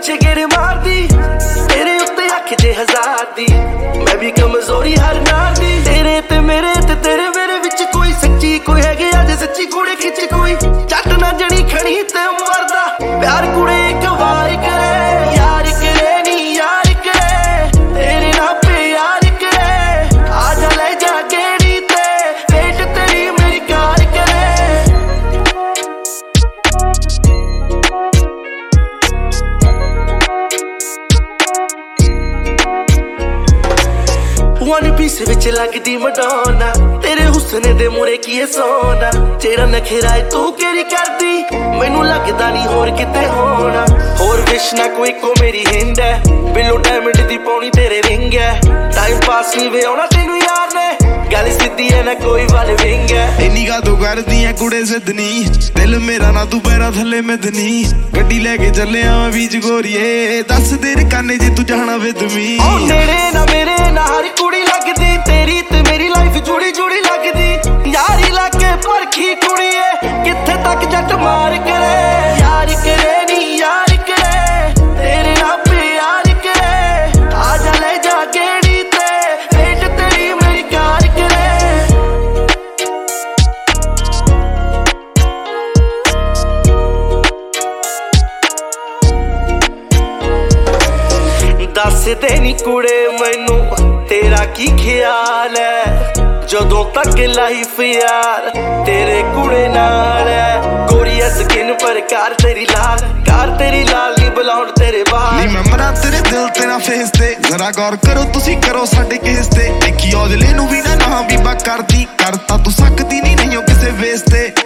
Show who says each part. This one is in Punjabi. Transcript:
Speaker 1: ਪਿੱਛੇ ਗੇੜੇ ਮਾਰਦੀ ਤੇਰੇ ਉੱਤੇ ਅੱਖ ਜੇ ਹਜ਼ਾਰ ਦੀ ਮੈਂ ਵੀ ਕਮਜ਼ੋਰੀ ਹਰ ਨਾਰ ਦੀ ਤੇਰੇ ਤੇ ਮੇਰੇ ਵਿੱਚ ਕੋਈ ਸੱਚੀ ਕੋਈ ਹੈਗੇ ਅੱਜ ਸੱਚੀ ਕੁੜੇ ਖਿੱਚ ਕੋਈ ਜੱਟ ਨਾ ਜਣੀ ਖੜੀ ਤੇ ਮਰਦਾ ਪਿਆਰ ਕੁੜੇ ਇੱਕ ਵਾਰ ਕਰੇ ਯਾਰ ਕਰੇ ਨੀ ਯਾਰ ਕਰੇ ਤੇਰੇ ਨਾਲ ਪਿਆਰ ਕਰੇ ਆ ਜਾ ਲੈ ਜਾ ਗੇੜੀ ਤੇ ਵੇਟ ਤੇਰੀ ਮੇਰੀ ਕਾਰ ਕਰੇ One piece ਵਿੱਚ ਲੱਗਦੀ ਮਡੋਨਾ ਤੇਰੇ ਹੁਸਨ ਦੇ ਮੂਰੇ ਕੀ ਏ ਸੋਨਾ ਤੇਰਾ ਨਖਰਾ ਤੂੰ ਕਿਹੜੀ ਕਰਦੀ ਮੈਨੂੰ ਲੱਗਦਾ ਨਹੀਂ ਹੋਰ ਕਿਤੇ ਹੋਣਾ ਹੋਰ ਵਿਸ਼ ਨਾ ਕੋਈ ਕੋ ਮੇਰੀ ਹਿੰਦ ਹੈ ਬਿੱਲੋ ਡਾਇਮੰਡ ਦੀ ਪੌਣੀ ਤੇਰੇ ਰਿੰਗ ਹੈ ਟਾਈਮ ਪਾਸ ਨਹੀਂ ਵੇ ਆਉਣਾ ਤੈਨੂੰ ਯਾਰ ਨੇ ਗੱਲ ਸਿੱਧੀ ਹੈ ਨਾ ਕੋਈ ਵੱਲ ਵਿੰਗ ਹੈ
Speaker 2: ਇੰਨੀ ਗਾ ਤੂੰ ਕਰਦੀ ਐ ਕੁੜੇ ਸਿੱਧਨੀ ਦਿਲ ਮੇਰਾ ਨਾ ਤੂੰ ਪੈਰਾਂ ਥੱਲੇ ਮਿੱਧਨੀ ਗੱਡੀ ਲੈ ਕੇ ਚੱਲਿਆ ਮੈਂ ਬੀਚ ਗੋਰੀਏ ਦੱਸ ਤੇਰੇ ਕੰਨੇ ਜੇ ਤੂੰ ਜਾਣਾ ਵਿਦਮੀ
Speaker 1: ਓ ਨੇੜੇ ਨਾ ਮੇਰੇ ਨਾ ਹਰ ਕੁੜੀ ਲੱਗਦੀ ਤੇਰੀ ਤੇ ਮੇਰੀ ਲਾਈਫ ਜੁੜੀ ਲੱਗਦੀ ਯਾਰੀ ਲਾ ਕੇ ਪਰਖੀ ਕੁੜੀਏ ਕਿੱਥੇ ਤੱਕ ਜੱਟ ਮਾਰ ਕਰੇ ਯਾਰ ਕਰੇ ਨੀ ਯਾਰ ਕਰੇ ਤੇਰੇ ਨਾਲ ਪਿਆਰ ਕਰੇ ਆ ਜਾ ਲੈ ਜਾ ਗੇੜੀ ਤੇ ਵੇਟ ਤੇਰੀ ਮੇਰੀ ਕਾਰ ਕਰੇ ਦੱਸਦੇ ਨੀ ਕੁੜੇ ਮੈਨੂੰ ਤੇਰਾ ਕੀ ਖਿਆਲ ਹੈ ਜਦੋਂ ਤੱਕ ਲਾਈਫ ਯਾਰ ਤੇਰੇ ਕੁੜੇ ਨਾਲ ਹੈ ਗੋਰੀਆ ਸਕਿਨ ਪਰ ਕਾਰ ਤੇਰੀ ਲਾਲ ਨੀ ਬੁਲਾਉਣ ਤੇਰੇ ਬਾਹਰ
Speaker 2: ਨੀ ਮੈਂ ਮਰਾਂ ਤੇਰੇ ਦਿਲ ਤੇ ਨਾ ਫੇਸ ਤੇ ਜ਼ਰਾ ਗੌਰ ਕਰੋ ਤੁਸੀਂ ਕਰੋ ਸਾਡੇ ਕੇਸ ਤੇ ਦੇਖੀ ਔਜਲੇ ਨੂੰ ਵੀ ਨਾ ਬੀਬਾ ਕਰਦੀ ਕਰਤਾ ਤੂੰ ਸਕਦੀ ਨਹੀਂ ਕਿਸੇ ਵੇਸ ਤੇ